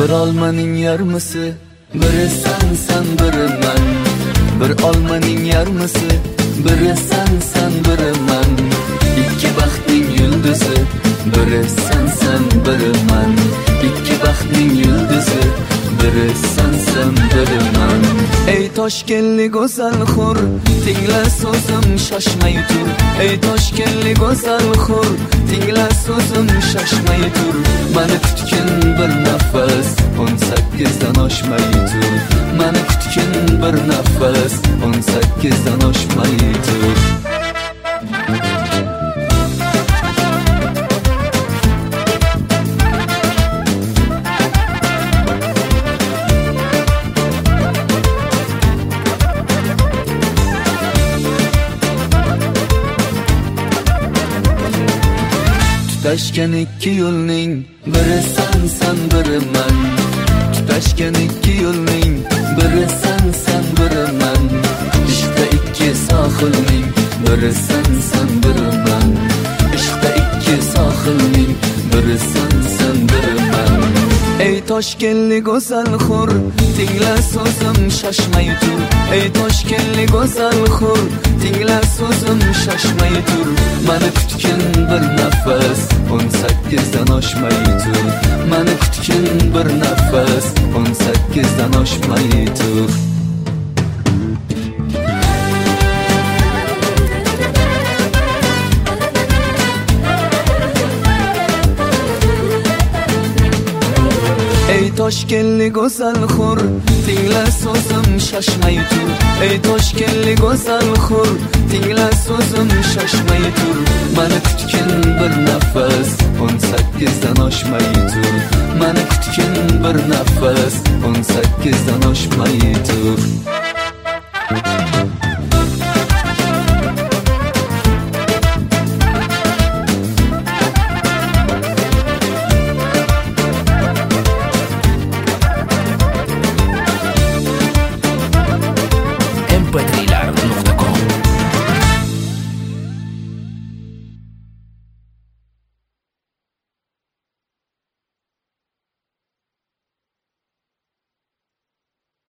Bir olmaning yarmisi, biri sen biri men. Bir olmaning yarmisi, biri sen biri men. İki baxtning yulduzi, biri sen biri men. İki baxtning yulduzi, biri sen biri men. Ey Toshkentli go'zal xur, tingla so'zim shoshmay tur. Ey Toshkentli go'zal xur, tingla so'zim shoshmay tur. Mani kutgin bir nafas, 18dan oshmay tur. Mani kutgin bir nafas, 18dan oshmay tur. Tutashgan ikki yo'lning biri sen biri men. Tutashgan ikki yo'lning biri sen biri men. Ishqda ikki sohilning biri sen biri men. Ishqda ikki sohilning biri sen biri men. Ey Toshkentli go'zal xur, tingla so'zim shoshmay tur. Ey Toshkentli go'zal xur, tingla so'zim shoshmay tur. Mani kutgin bir nafas, 18dan oshmay tur. Mani kutgin bir nafas, 18dan oshmay tur. Ey Toshkentli go'zal xur, tingla so'zim shoshmay tur. Ey Toshkentli go'zal xur, tingla so'zim shoshmay tur. Mani kutgin bir nafas, 18dan oshmay tur. Mani kutgin bir nafas, 18dan oshmay tur.